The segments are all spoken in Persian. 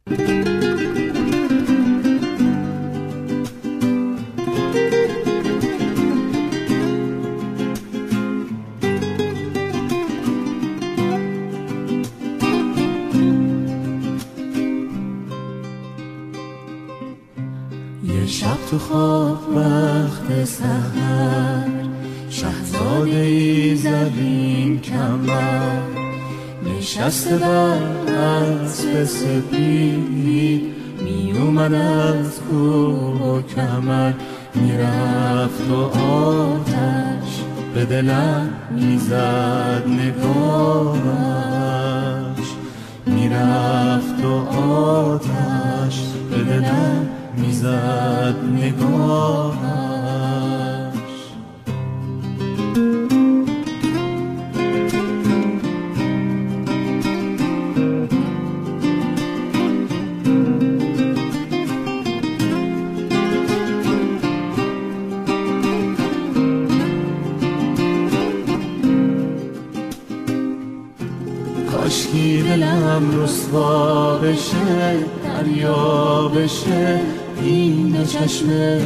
یه شب تو خواب وقت سحر، شهزاده ای زرین کمر نشسته بر اسب سپید، می اومد از کوه و کمر، میرفت و آتش به دلم میزد نگاهش، میرفت و آتش به دلم میزد نگاهش. کاشکی دلم رسوا بشه، دریا بشه این دو چشم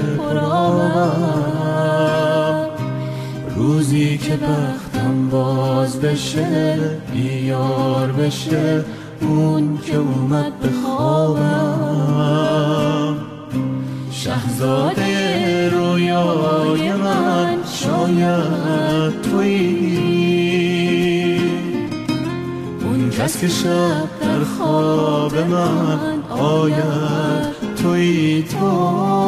پرآب، روزی که بختم باز بشه، بیار بشه اون که اومد به خوابم. شهزاده رویای من شاید تویی، اون کس که شب در خواب من آید تویی. تو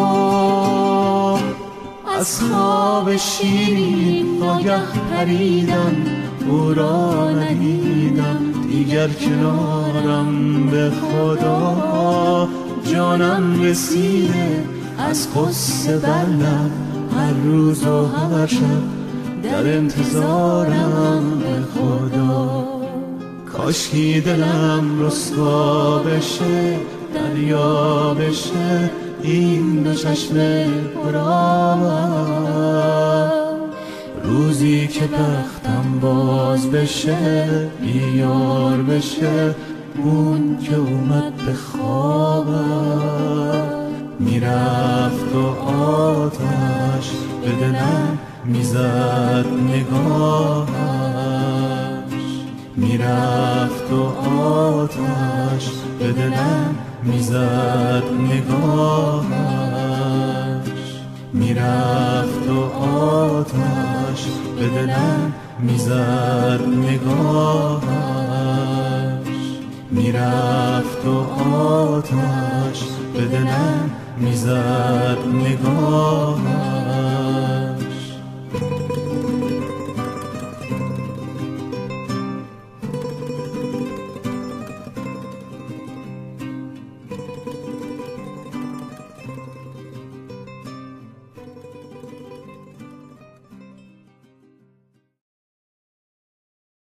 از خواب شیرین ناگه پریدم، او را ندیدم دیگر کنارم، به خدا جانم رسیده از قصه بر لب، هر روز و هر شب در انتظارم، به خدا کاشکی دلم رسوا بشه، دریا بشه این دو چشم پرآب، روزی که بختم باز بشه، بیار بشه اون که اومد به خوابم. میرفت و آتش به دلم میزد نگاهش، میرفت و آتش به دلم میزد نگاهش، میرفت و آتش به دلم میزد نگاهش، میرفت و آتش به دلم میزد نگاهش.